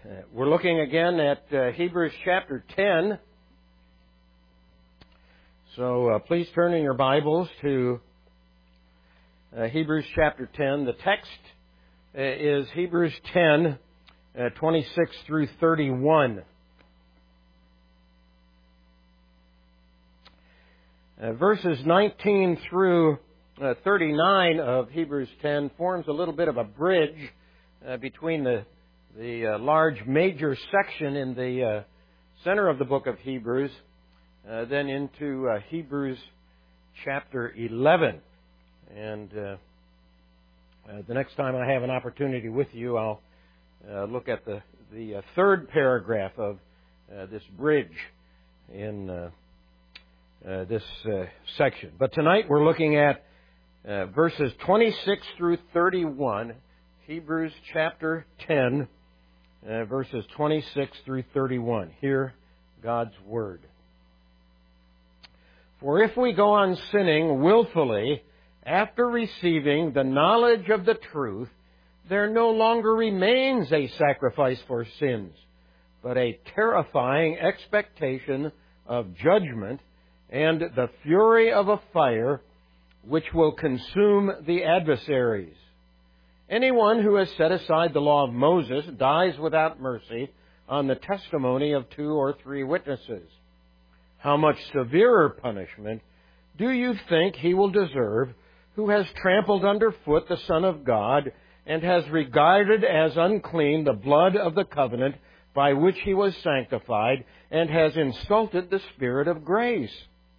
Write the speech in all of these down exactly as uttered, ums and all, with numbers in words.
Uh, we're looking again at uh, Hebrews chapter ten. So uh, please turn in your Bibles to uh, Hebrews chapter ten. The text uh, is Hebrews ten, uh, twenty-six through thirty-one. Uh, verses nineteen through uh, thirty-nine of Hebrews ten forms a little bit of a bridge uh, between the the uh, large major section in the uh, center of the book of Hebrews, uh, then into uh, Hebrews chapter eleven. And uh, uh, the next time I have an opportunity with you, I'll uh, look at the, the uh, third paragraph of uh, this bridge in uh, uh, this uh, section. But tonight we're looking at uh, verses twenty-six through thirty-one, Hebrews chapter ten. Uh, verses twenty-six through thirty-one. Hear God's Word. For if we go on sinning willfully after receiving the knowledge of the truth, there no longer remains a sacrifice for sins, but a terrifying expectation of judgment and the fury of a fire which will consume the adversaries. Anyone who has set aside the law of Moses dies without mercy on the testimony of two or three witnesses. How much severer punishment do you think he will deserve who has trampled underfoot the Son of God and has regarded as unclean the blood of the covenant by which he was sanctified and has insulted the Spirit of grace?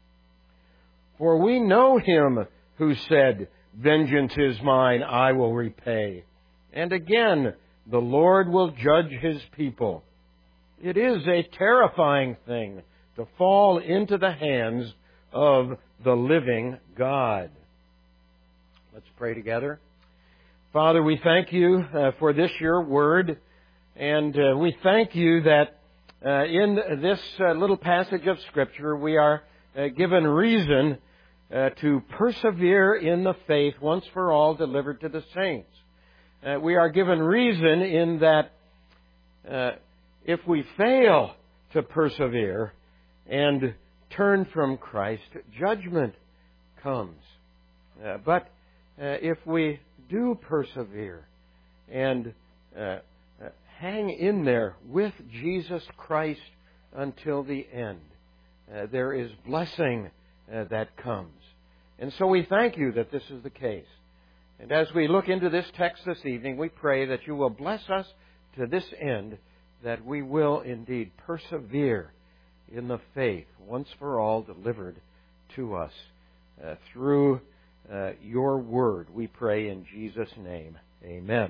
For we know him who said, "Vengeance is mine, I will repay." And again, the Lord will judge His people. It is a terrifying thing to fall into the hands of the living God. Let's pray together. Father, we thank you uh, for this, your word, and uh, we thank you that uh, in this uh, little passage of Scripture we are uh, given reason Uh, to persevere in the faith once for all delivered to the saints. Uh, we are given reason in that uh, if we fail to persevere and turn from Christ, judgment comes. Uh, but uh, if we do persevere and uh, uh, hang in there with Jesus Christ until the end, uh, there is blessing Uh, that comes. And so we thank you that this is the case. And as we look into this text this evening, we pray that you will bless us to this end, that we will indeed persevere in the faith once for all delivered to us uh, through uh, your word. We pray in Jesus' name. Amen.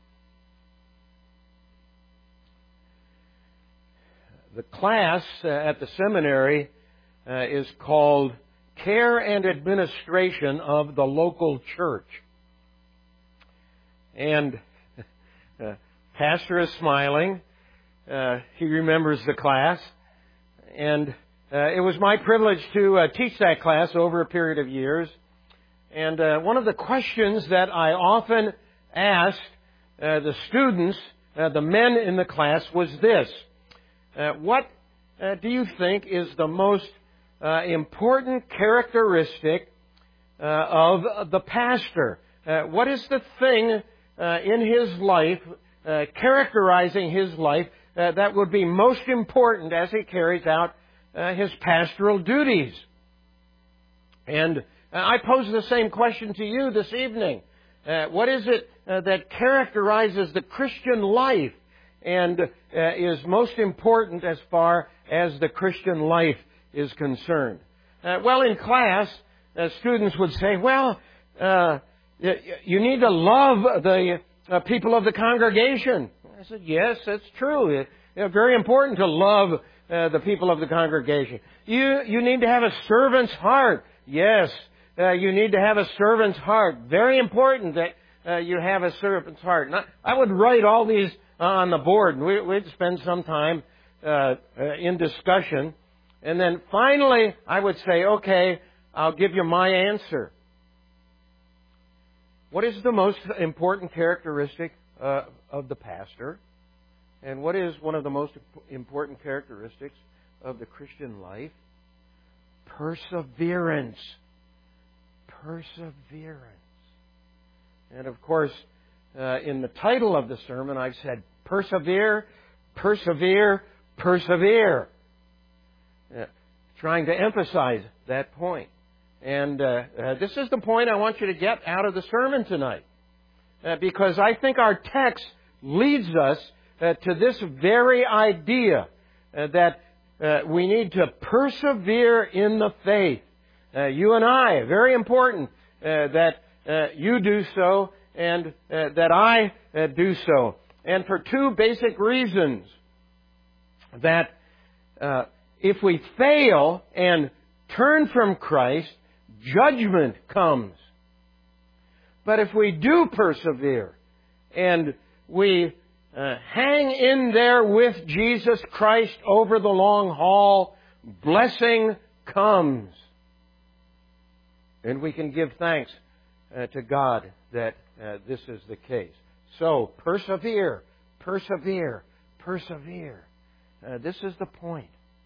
The class uh, at the seminary Uh, is called Care and Administration of the Local Church. And uh, Pastor is smiling. Uh, he remembers the class. And uh, it was my privilege to uh, teach that class over a period of years. And uh, one of the questions that I often asked uh, the students, uh, the men in the class, was this. Uh, what uh, do you think is the most Uh, important characteristic uh, of the pastor? Uh, what is the thing uh, in his life, uh, characterizing his life, uh, that would be most important as he carries out uh, his pastoral duties? And uh, I pose the same question to you this evening. Uh, what is it uh, that characterizes the Christian life and uh, is most important as far as the Christian life is concerned? Uh, well, in class, uh, students would say, well, uh, you need to love the uh, people of the congregation. I said, yes, that's true. It's uh, very important to love uh, the people of the congregation. You you need to have a servant's heart. Yes, uh, you need to have a servant's heart. Very important that uh, you have a servant's heart. And I, I would write all these on the board, and we, we'd spend some time uh, uh, in discussion. And then finally, I would say, okay, I'll give you my answer. What is the most important characteristic uh, of the pastor? Uh, And what is one of the most important characteristics of the Christian life? Perseverance. Perseverance. And of course, uh, in the title of the sermon, I've said, persevere, persevere, persevere. Uh, trying to emphasize that point. And uh, uh, this is the point I want you to get out of the sermon tonight. Uh, because I think our text leads us uh, to this very idea uh, that uh, we need to persevere in the faith. Uh, you and I, very important uh, that uh, you do so and uh, that I uh, do so. And for two basic reasons. That uh, if we fail and turn from Christ, judgment comes. But if we do persevere and we uh, hang in there with Jesus Christ over the long haul, blessing comes. And we can give thanks uh, to God that uh, this is the case. So, persevere, persevere, persevere. Uh, this is the point.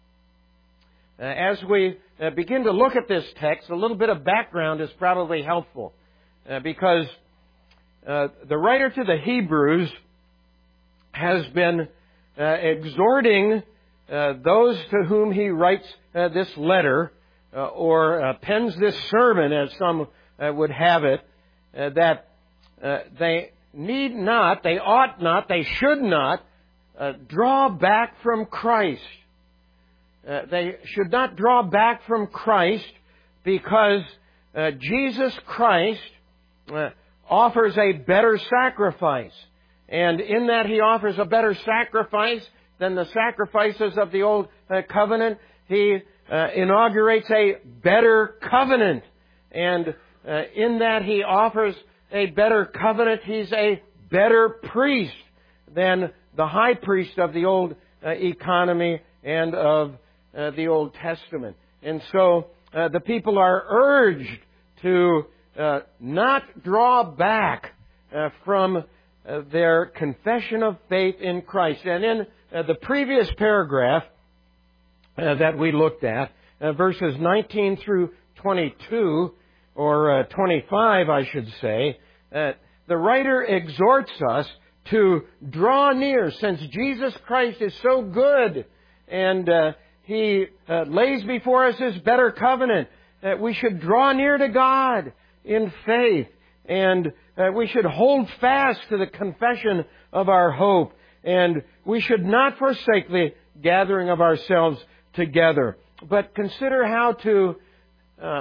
Uh, as we uh, begin to look at this text, a little bit of background is probably helpful. Uh, because uh, the writer to the Hebrews has been uh, exhorting uh, those to whom he writes uh, this letter, uh, or uh, pens this sermon, as some uh, would have it, uh, that uh, they need not, they ought not, they should not uh, draw back from Christ. Uh, they should not draw back from Christ because uh, Jesus Christ Uh, offers a better sacrifice. And in that He offers a better sacrifice than the sacrifices of the Old uh, Covenant, He uh, inaugurates a better covenant. And uh, in that He offers a better covenant, He's a better priest than the high priest of the old uh, economy and of uh, the Old Testament. And so uh, the people are urged to Uh, not draw back uh, from uh, their confession of faith in Christ. And in uh, the previous paragraph uh, that we looked at, uh, verses nineteen through twenty-two, or uh, twenty-five, I should say, uh, the writer exhorts us to draw near, since Jesus Christ is so good and uh, He uh, lays before us His better covenant, that we should draw near to God in faith, and uh, we should hold fast to the confession of our hope, and we should not forsake the gathering of ourselves together, but consider how to uh,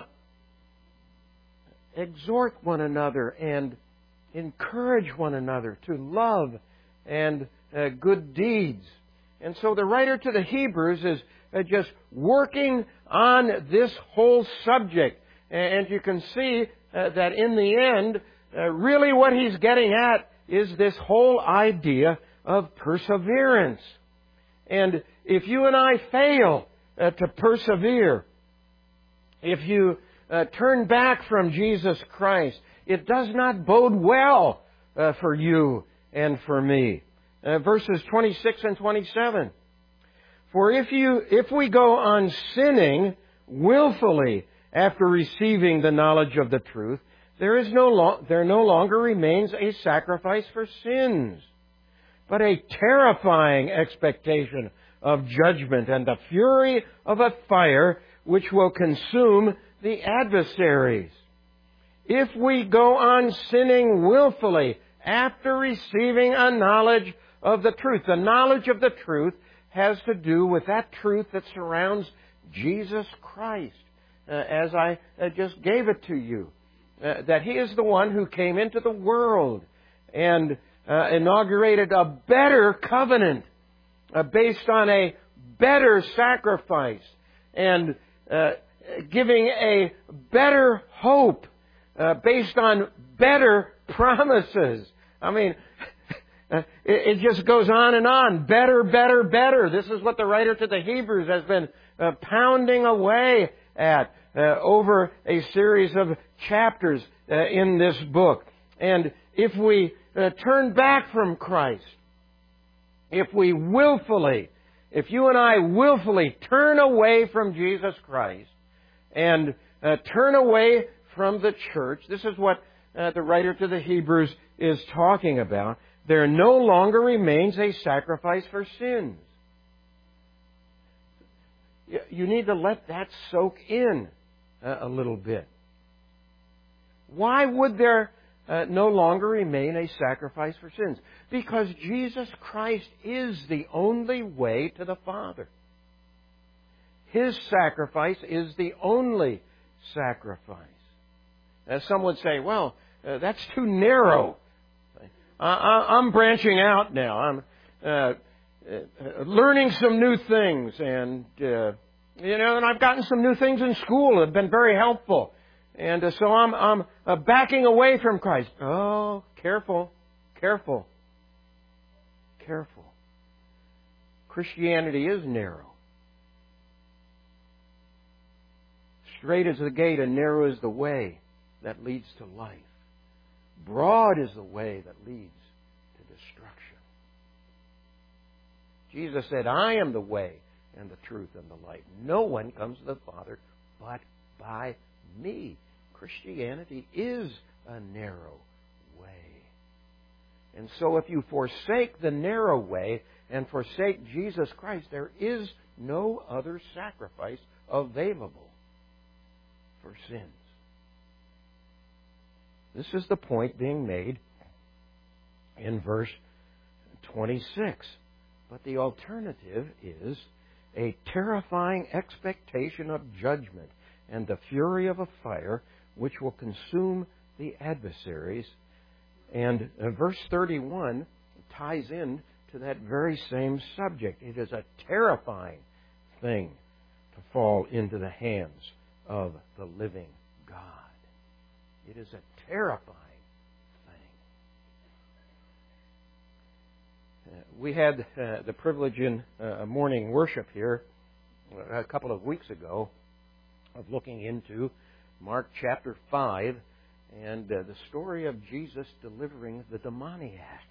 exhort one another and encourage one another to love and uh, good deeds. And so the writer to the Hebrews is uh, just working on this whole subject, and you can see Uh, that in the end, uh, really what he's getting at is this whole idea of perseverance. And if you and I fail uh, to persevere, if you uh, turn back from Jesus Christ, it does not bode well uh, for you and for me. Uh, verses twenty-six and twenty-seven. For if you, if we go on sinning willfully after receiving the knowledge of the truth, there is no lo- there no longer remains a sacrifice for sins, but a terrifying expectation of judgment and the fury of a fire which will consume the adversaries. If we go on sinning willfully after receiving a knowledge of the truth, the knowledge of the truth has to do with that truth that surrounds Jesus Christ. Uh, as I uh, just gave it to you, uh, that He is the one who came into the world and uh, inaugurated a better covenant uh, based on a better sacrifice and uh, giving a better hope uh, based on better promises. I mean, it, it just goes on and on. Better, better, better. This is what the writer to the Hebrews has been uh, pounding away at uh, over a series of chapters uh, in this book. And if we uh, turn back from Christ, if we willfully, if you and I willfully turn away from Jesus Christ and uh, turn away from the church, this is what uh, the writer to the Hebrews is talking about, there no longer remains a sacrifice for sins. You need to let that soak in uh, a little bit. Why would there uh, no longer remain a sacrifice for sins? Because Jesus Christ is the only way to the Father. His sacrifice is the only sacrifice. As some would say, well, uh, that's too narrow. I, I, I'm branching out now. I'm uh, uh, learning some new things, and uh, you know, and I've gotten some new things in school that have been very helpful. And uh, so I'm, I'm uh, backing away from Christ. Oh, careful, careful, careful. Christianity is narrow. Straight is the gate and narrow is the way that leads to life. Broad is the way that leads to destruction. Jesus said, I am the way and the truth and the light. No one comes to the Father but by me. Christianity is a narrow way. And so if you forsake the narrow way and forsake Jesus Christ, there is no other sacrifice available for sins. This is the point being made in verse twenty-six. But the alternative is a terrifying expectation of judgment and the fury of a fire which will consume the adversaries. And uh, verse thirty-one ties in to that very same subject. It is a terrifying thing to fall into the hands of the living God. It is a terrifying thing. Uh, we had uh, the privilege in uh, morning worship here a couple of weeks ago of looking into Mark chapter five and uh, the story of Jesus delivering the demoniac.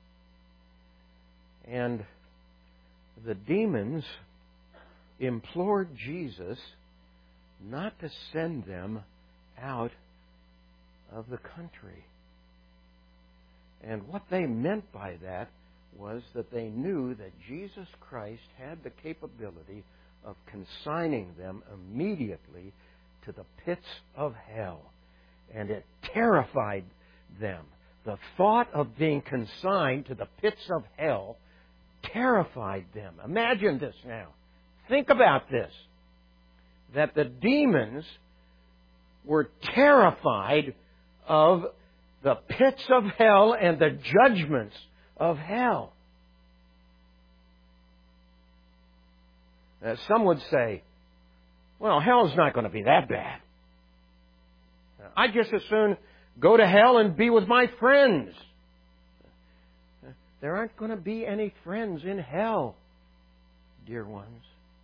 And the demons implored Jesus not to send them out of the country. And what they meant by that was that they knew that Jesus Christ had the capability of consigning them immediately to the pits of hell. And it terrified them. The thought of being consigned to the pits of hell terrified them. Imagine this now. Think about this. That the demons were terrified of the pits of hell and the judgments of hell. Now, some would say, well, hell's not going to be that bad. I'd just as soon go to hell and be with my friends. There aren't going to be any friends in hell, dear ones.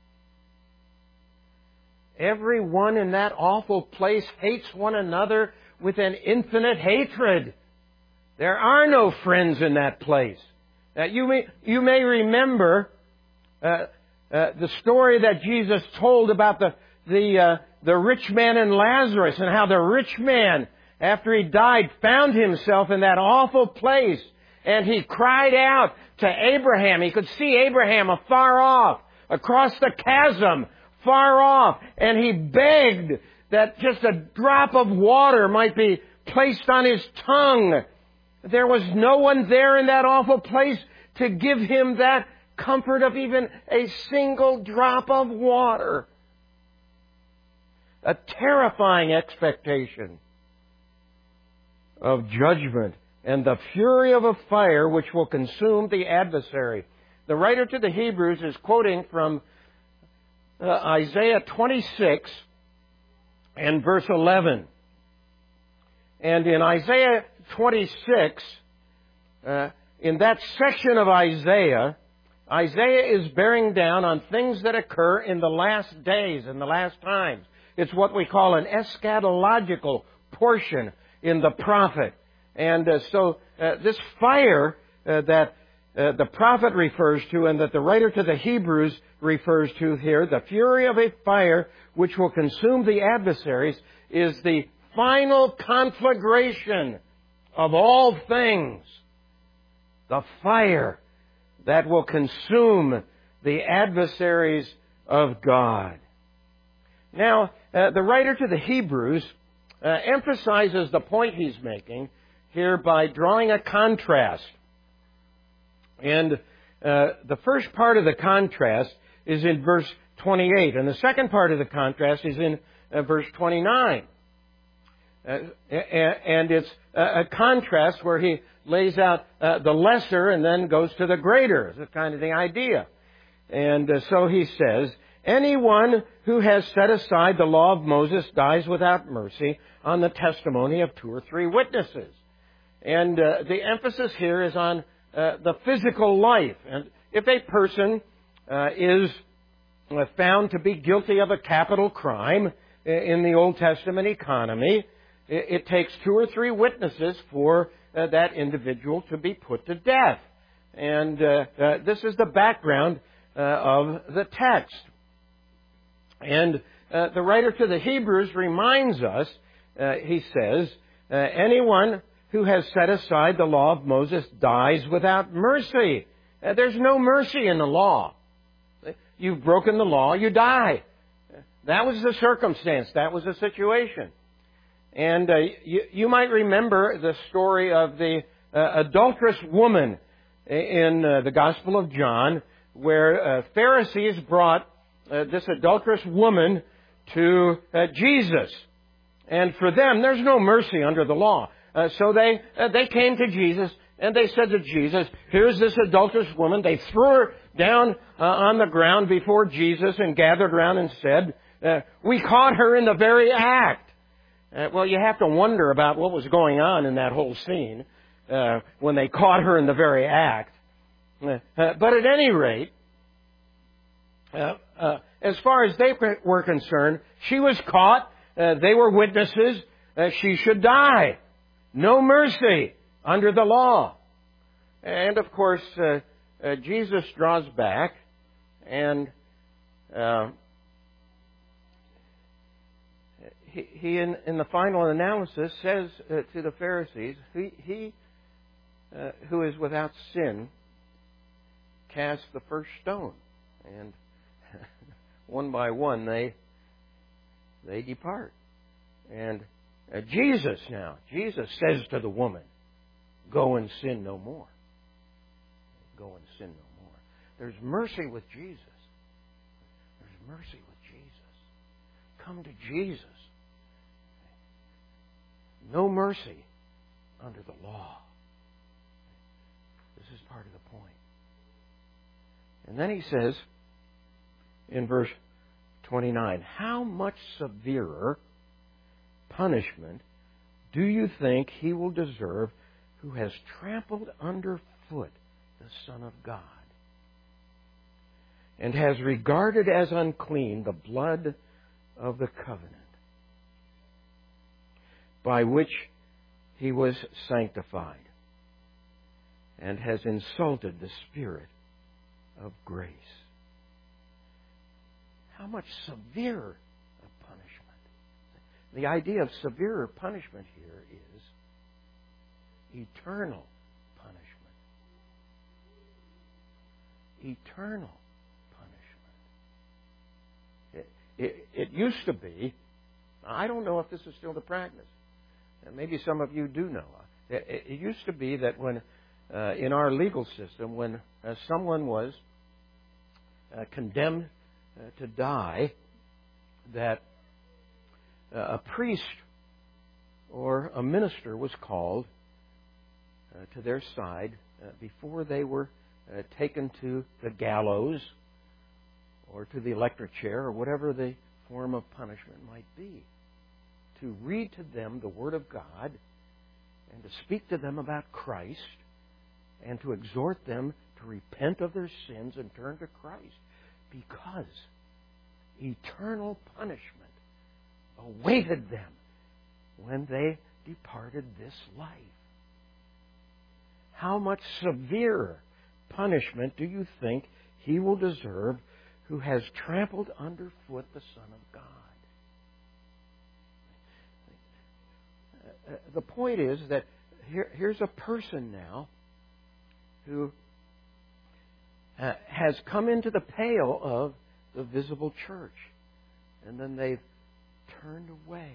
Everyone in that awful place hates one another with an infinite hatred. There are no friends in that place. Now, you may, you may remember uh, uh, the story that Jesus told about the the uh, the rich man and Lazarus, and how the rich man, after he died, found himself in that awful place, and he cried out to Abraham. He could see Abraham afar off, across the chasm, far off, and he begged that just a drop of water might be placed on his tongue. There was no one there in that awful place to give him that comfort of even a single drop of water. A terrifying expectation of judgment and the fury of a fire which will consume the adversary. The writer to the Hebrews is quoting from uh, Isaiah twenty-six and verse eleven. And in Isaiah twenty-six, uh, in that section of Isaiah, Isaiah is bearing down on things that occur in the last days, in the last times. It's what we call an eschatological portion in the prophet. And uh, so uh, this fire uh, that uh, the prophet refers to and that the writer to the Hebrews refers to here, the fury of a fire which will consume the adversaries, is the final conflagration of all things. The fire that will consume the adversaries of God. Now, uh, the writer to the Hebrews uh, emphasizes the point he's making here by drawing a contrast. And uh, the first part of the contrast is in verse twenty-eight, and the second part of the contrast is in uh, verse twenty-nine. Uh, and it's a contrast where he lays out uh, the lesser and then goes to the greater. That's kind of the idea. And uh, so he says, anyone who has set aside the law of Moses dies without mercy on the testimony of two or three witnesses. And uh, the emphasis here is on uh, the physical life. And if a person uh, is uh, found to be guilty of a capital crime in the Old Testament economy, it, it takes two or three witnesses for uh, that individual to be put to death. And uh, uh, this is the background uh, of the text. And uh, the writer to the Hebrews reminds us, uh, he says, uh, anyone who has set aside the law of Moses dies without mercy. Uh, there's no mercy in the law. You've broken the law, you die. That was the circumstance. That was the situation. And uh, you, you might remember the story of the uh, adulterous woman in uh, the Gospel of John, where uh, Pharisees brought uh, this adulterous woman to uh, Jesus. And for them, there's no mercy under the law. Uh, so they uh, they came to Jesus, and they said to Jesus, here's this adulterous woman. They threw her down uh, on the ground before Jesus and gathered around and said, uh, we caught her in the very act. Uh, well, you have to wonder about what was going on in that whole scene uh, when they caught her in the very act. Uh, uh, but at any rate, uh, uh, as far as they were concerned, she was caught. Uh, they were witnesses. Uh, she should die. No mercy under the law. And of course, uh, uh, Jesus draws back and uh, he, he in, in the final analysis says uh, to the Pharisees, he, he uh, who is without sin cast the first stone. And one by one they they depart. And uh, Jesus now, Jesus says to the woman, go and sin no more. Go and sin no more. There's mercy with Jesus. There's mercy with Jesus. Come to Jesus. No mercy under the law. This is part of the point. And then he says in verse twenty-nine, how much severer punishment do you think he will deserve who has trampled underfoot the Son of God and has regarded as unclean the blood of the covenant by which he was sanctified and has insulted the Spirit of grace? How much severer a punishment. The idea of severer punishment here is eternal punishment. Eternal punishment. It, it, it used to be, I don't know if this is still the practice, and maybe some of you do know. It, it, it used to be that when, uh, in our legal system, when uh, someone was uh, condemned uh, to die, that uh, a priest or a minister was called uh, to their side uh, before they were uh, taken to the gallows or to the electric chair or whatever the form of punishment might be, to read to them the Word of God and to speak to them about Christ and to exhort them to repent of their sins and turn to Christ, because eternal punishment awaited them when they departed this life. How much severer punishment do you think he will deserve who has trampled underfoot the Son of God? Uh, the point is that here, here's a person now who uh, has come into the pale of the visible church, and then they've turned away.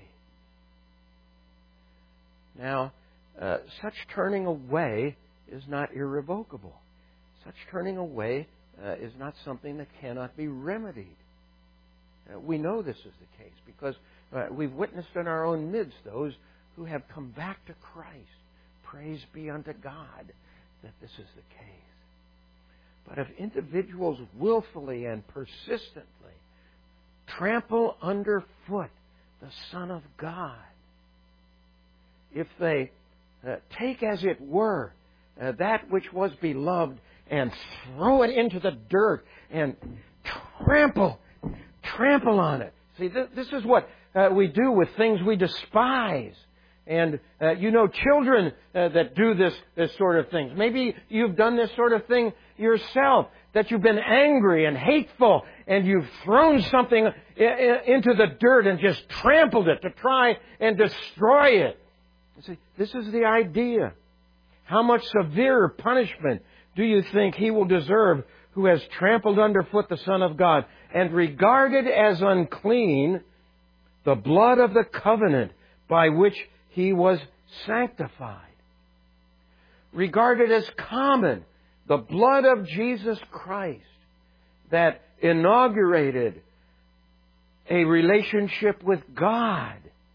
Now, uh, such turning away is not irrevocable. Such turning away uh, is not something that cannot be remedied. Uh, we know this is the case because uh, we've witnessed in our own midst those who have come back to Christ. Praise be unto God that this is the case. But if individuals willfully and persistently trample underfoot the Son of God, if they uh, take, as it were, uh, that which was beloved and throw it into the dirt and trample, trample on it. See, th- this is what uh, we do with things we despise. And uh, you know children uh, that do this, this sort of thing. Maybe you've done this sort of thing yourself, that you've been angry and hateful and you've thrown something I- I- into the dirt and just trampled it to try and destroy it. See, this is the idea. How much severer punishment do you think he will deserve who has trampled underfoot the Son of God and regarded as unclean the blood of the covenant by which he was sanctified? Regarded as common the blood of Jesus Christ that inaugurated a relationship with God,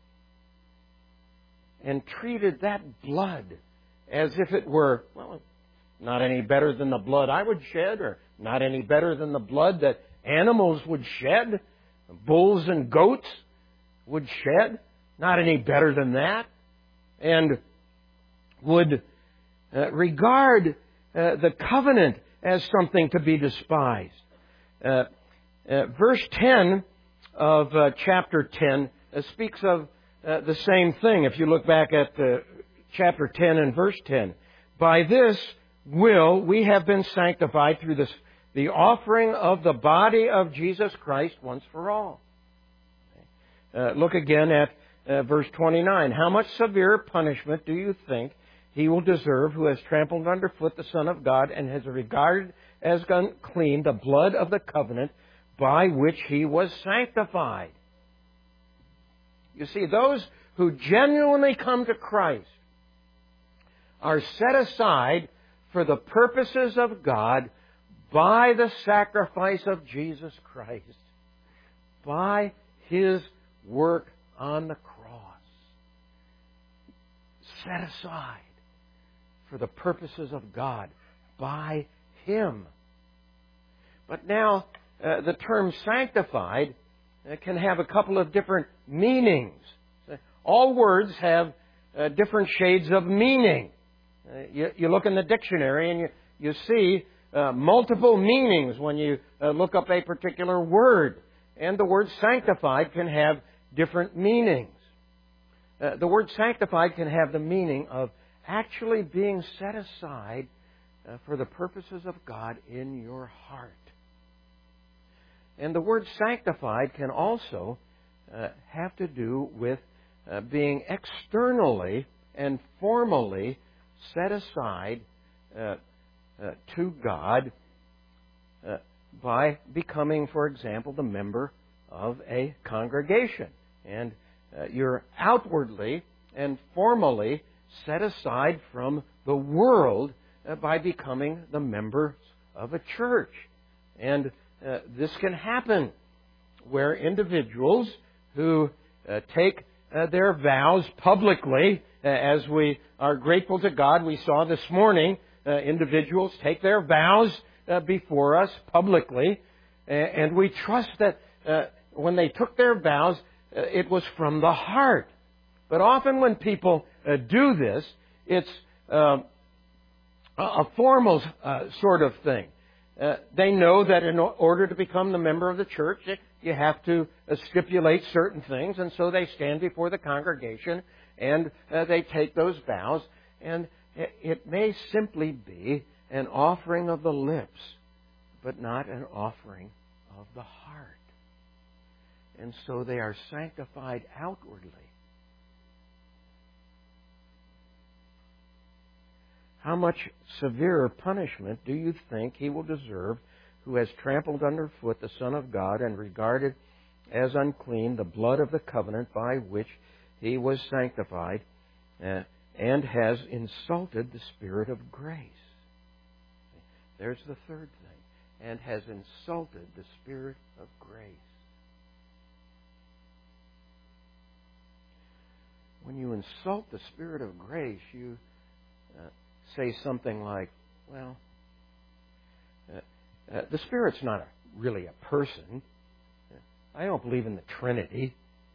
and treated that blood as if it were, well, not any better than the blood I would shed, or not any better than the blood that animals would shed, bulls and goats would shed, not any better than that, and would uh, regard uh, the covenant as something to be despised. Uh, uh, verse ten of uh, chapter ten uh, speaks of Uh, the same thing. If you look back at uh, chapter ten and verse ten. By this will we have been sanctified through this, the offering of the body of Jesus Christ once for all. Uh, look again at uh, verse twenty-nine. How much severe punishment do you think he will deserve who has trampled underfoot the Son of God and has regarded as unclean the blood of the covenant by which he was sanctified? You see, those who genuinely come to Christ are set aside for the purposes of God by the sacrifice of Jesus Christ, by His work on the cross. Set aside for the purposes of God by Him. But now, uh, the term sanctified It can have a couple of different meanings. All words have uh, different shades of meaning. Uh, you, you look in the dictionary and you, you see uh, multiple meanings when you uh, look up a particular word. And the word sanctified can have different meanings. Uh, the word sanctified can have the meaning of actually being set aside uh, for the purposes of God in your heart. And the word sanctified can also uh, have to do with uh, being externally and formally set aside uh, uh, to God uh, by becoming, for example, the member of a congregation. And uh, you're outwardly and formally set aside from the world uh, by becoming the members of a church. And Uh, this can happen where individuals who uh, take uh, their vows publicly, uh, as we are grateful to God, we saw this morning, uh, individuals take their vows uh, before us publicly, uh, and we trust that uh, when they took their vows, uh, it was from the heart. But often when people uh, do this, it's uh, a formal uh, sort of thing. Uh, they know that in order to become the member of the church, you have to uh, stipulate certain things, and so they stand before the congregation and uh, they take those vows. And it may simply be an offering of the lips, but not an offering of the heart. And so they are sanctified outwardly. How much severer punishment do you think he will deserve who has trampled underfoot the Son of God and regarded as unclean the blood of the covenant by which he was sanctified, uh, and has insulted the Spirit of grace? There's the third thing. And has insulted the Spirit of grace. When you insult the Spirit of grace, you uh, say something like, well, uh, uh, the Spirit's not a, really a person. I don't believe in the Trinity.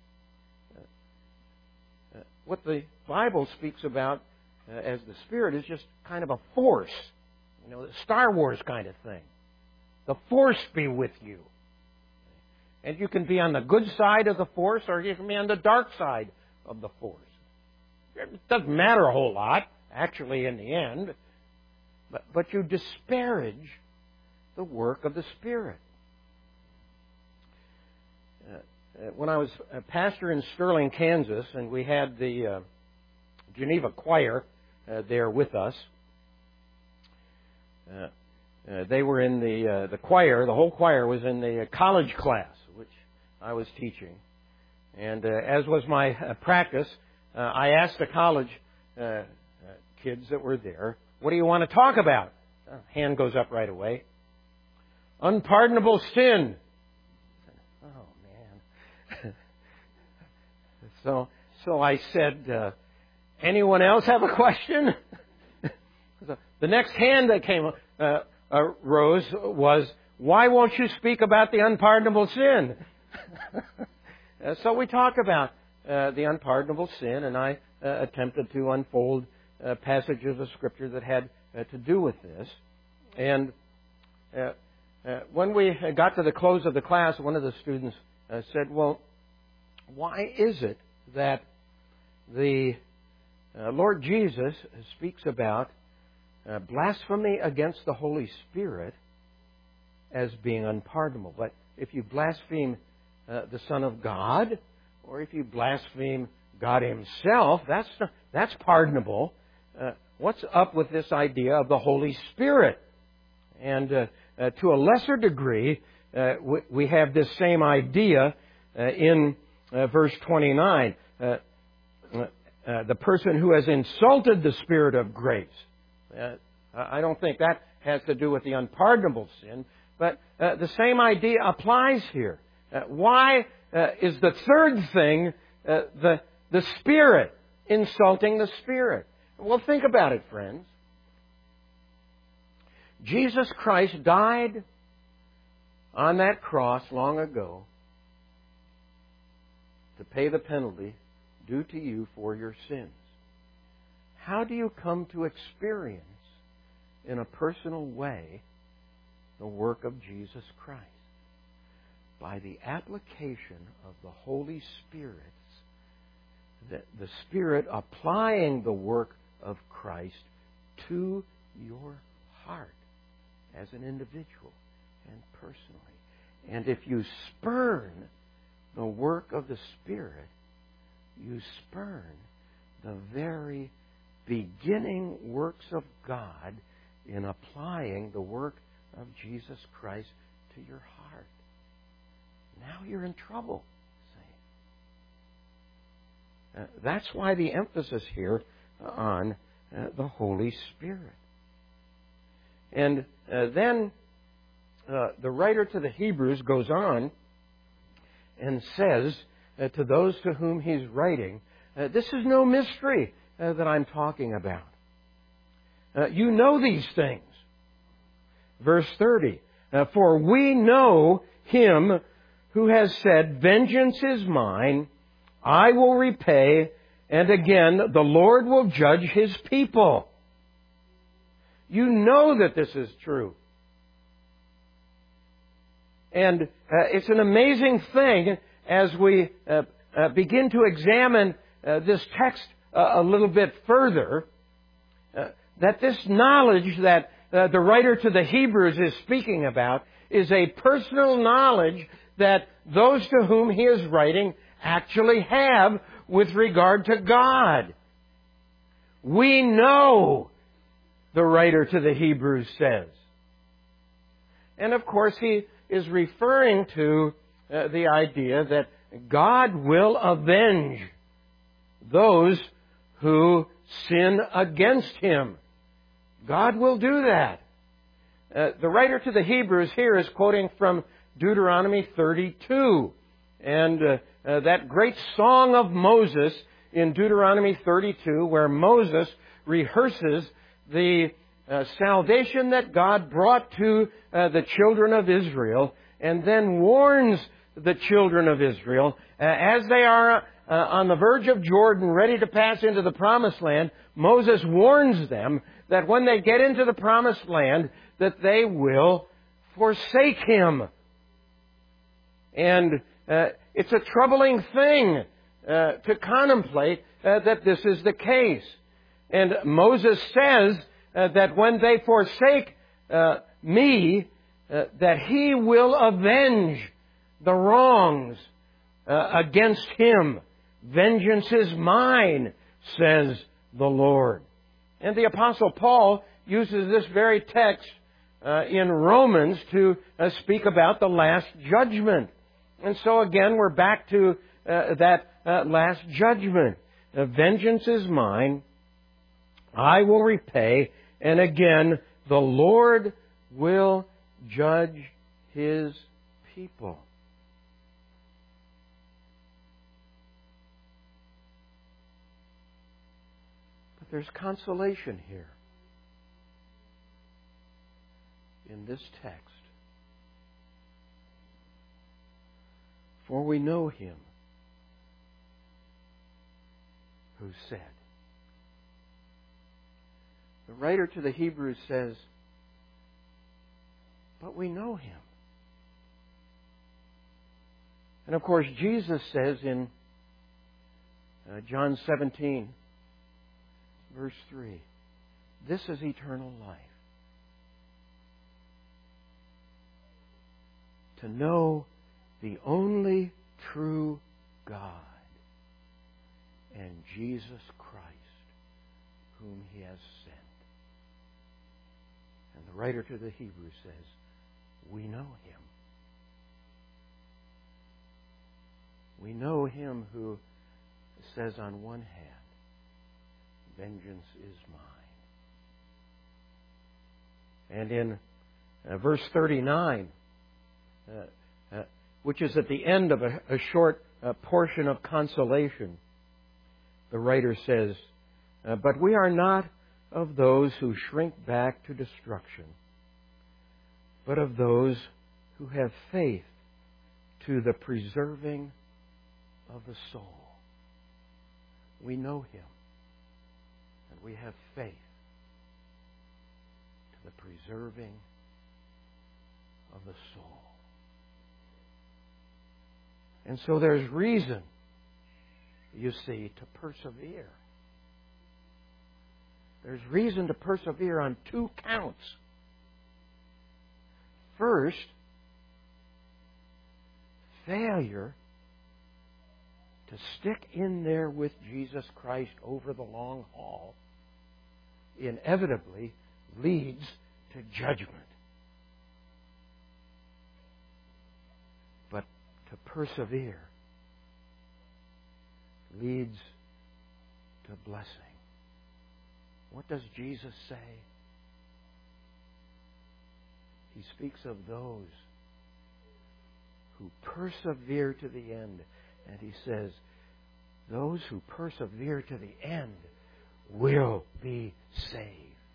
Uh, uh, what the Bible speaks about uh, as the Spirit is just kind of a force. You know, the Star Wars kind of thing. The Force be with you. And you can be on the good side of the Force, or you can be on the dark side of the Force. It doesn't matter a whole lot, actually, in the end. But, but you disparage the work of the Spirit. Uh, when I was a pastor in Sterling, Kansas, and we had the uh, Geneva Choir uh, there with us, uh, uh, they were in the uh, the choir. The whole choir was in the college class, which I was teaching. And uh, as was my uh, practice, uh, I asked the college uh, uh, kids that were there, "What do you want to talk about?" Uh, hand goes up right away. Unpardonable sin. Oh man. so so I said, uh, anyone else have a question? so the next hand that came uh, uh, rose was, why won't you speak about the unpardonable sin? uh, so we talked about uh, the unpardonable sin, and I uh, attempted to unfold uh, passages of Scripture that had uh, to do with this. And uh, uh, when we got to the close of the class, one of the students uh, said, well, why is it that the uh, Lord Jesus speaks about uh, blasphemy against the Holy Spirit as being unpardonable? But if you blaspheme uh, the Son of God, or if you blaspheme God Himself, that's that's pardonable. Uh, what's up with this idea of the Holy Spirit? And uh, uh, to a lesser degree, uh, we, we have this same idea uh, in uh, verse twenty-nine. Uh, uh, uh, the person who has insulted the Spirit of grace. Uh, I don't think that has to do with the unpardonable sin, but uh, the same idea applies here. Uh, why uh, is the third thing uh, the the Spirit insulting the Spirit? Well, think about it, friends. Jesus Christ died on that cross long ago to pay the penalty due to you for your sins. How do you come to experience in a personal way the work of Jesus Christ? By the application of the Holy Spirit, the, the Spirit applying the work of Christ to your heart as an individual and personally. And if you spurn the work of the Spirit, you spurn the very beginning works of God in applying the work of Jesus Christ to your heart. Now you're in trouble. See? Uh, that's why the emphasis here on uh, the Holy Spirit. And uh, then uh, the writer to the Hebrews goes on and says uh, to those to whom he's writing, uh, this is no mystery uh, that I'm talking about. Uh, you know these things. Verse thirty, uh, for we know Him who has said, vengeance is mine, I will repay, and again the Lord will judge His people. You know that this is true. And uh, it's an amazing thing as we uh, uh, begin to examine uh, this text uh, a little bit further, uh, that this knowledge that uh, the writer to the Hebrews is speaking about is a personal knowledge that those to whom he is writing actually have with regard to God. We know, the writer to the Hebrews says. And of course, he is referring to uh, the idea that God will avenge those who sin against Him. God will do that. Uh, the writer to the Hebrews here is quoting from Deuteronomy thirty-two. And uh, uh, that great song of Moses in Deuteronomy thirty-two, where Moses rehearses the uh, salvation that God brought to uh, the children of Israel, and then warns the children of Israel uh, as they are uh, on the verge of Jordan, ready to pass into the Promised Land. Moses warns them that when they get into the Promised Land, that they will forsake Him. And uh, it's a troubling thing uh, to contemplate uh, that this is the case. And Moses says uh, that when they forsake uh, me, uh, that He will avenge the wrongs uh, against him. Vengeance is mine, says the Lord. And the Apostle Paul uses this very text uh, in Romans to uh, speak about the last judgment. And so again, we're back to uh, that uh, last judgment. Uh, vengeance is mine, I will repay, and again, the Lord will judge His people. But there's consolation here in this text. For we know Him who said. The writer to the Hebrews says, but we know Him. And of course, Jesus says in uh, John seventeen, verse three, this is eternal life. To know the only true God and Jesus Christ, whom He has sent. And the writer to the Hebrews says, we know Him. We know Him who says on one hand, vengeance is mine. And in uh, verse thirty-nine, uh, uh, which is at the end of a, a short uh, portion of consolation, the writer says, uh, but we are not of those who shrink back to destruction, but of those who have faith to the preserving of the soul. We know Him, and we have faith to the preserving of the soul. And so there's reason, you see, to persevere. There's reason to persevere on two counts. First, failure to stick in there with Jesus Christ over the long haul inevitably leads to judgment. But to persevere leads to blessing. What does Jesus say? He speaks of those who persevere to the end. And He says, those who persevere to the end will be saved.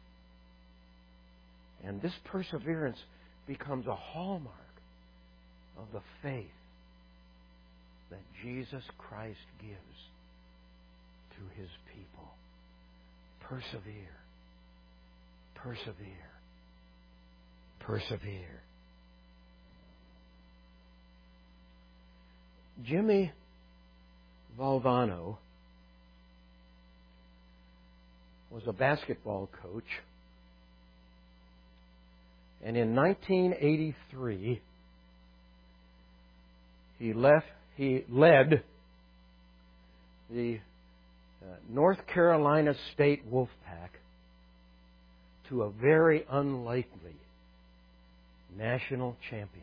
And this perseverance becomes a hallmark of the faith that Jesus Christ gives to His people. Persevere. Persevere. Persevere. Jimmy Valvano was a basketball coach And in nineteen eighty-three, he left. He led the uh, North Carolina State Wolfpack to a very unlikely national championship.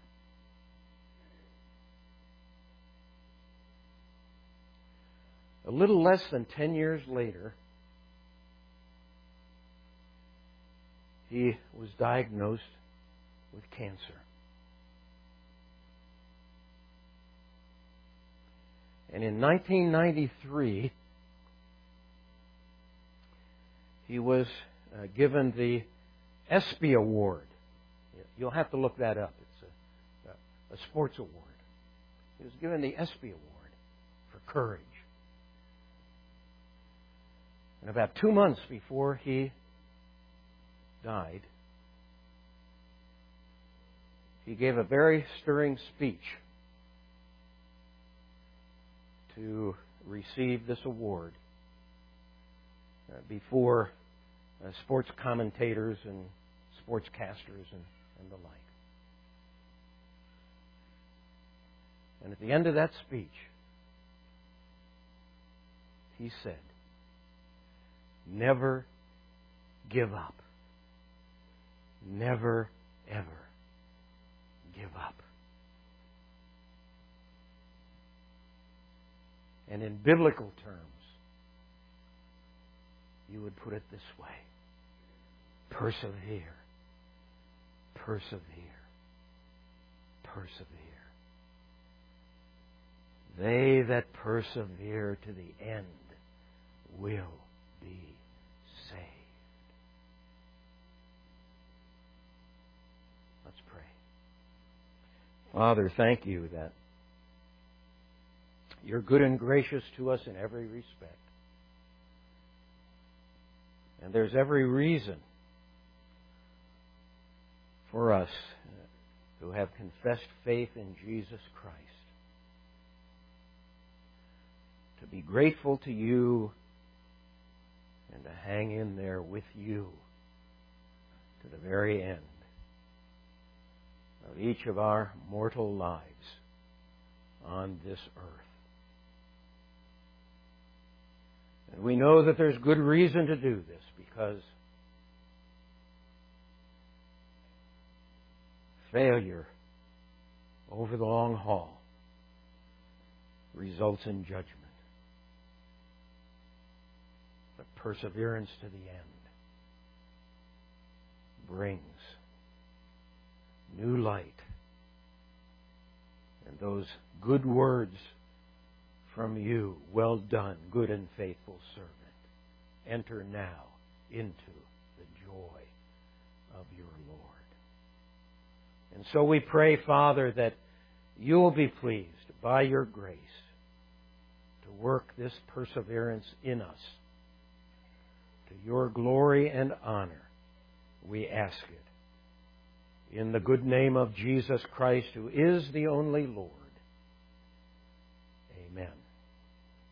A little less than ten years later, he was diagnosed with cancer. And in nineteen ninety-three, he was uh, given the ESPY Award. You'll have to look that up. It's a, a sports award. He was given the ESPY Award for courage. And about two months before he died, he gave a very stirring speech to receive this award uh, before uh, sports commentators and sportscasters and, and the like. And at the end of that speech, he said, "Never give up. Never, ever give up." And in biblical terms, you would put it this way: persevere, persevere, persevere. They that persevere to the end will be saved. Let's pray. Father, thank you that you're good and gracious to us in every respect. And there's every reason for us who have confessed faith in Jesus Christ to be grateful to you and to hang in there with you to the very end of each of our mortal lives on this earth. And we know that there's good reason to do this because failure over the long haul results in judgment. But perseverance to the end brings new light and those good words from you, "Well done, good and faithful servant. Enter now into the joy of your Lord." And so we pray, Father, that you will be pleased by your grace to work this perseverance in us. To your glory and honor, we ask it. In the good name of Jesus Christ, who is the only Lord. Amen.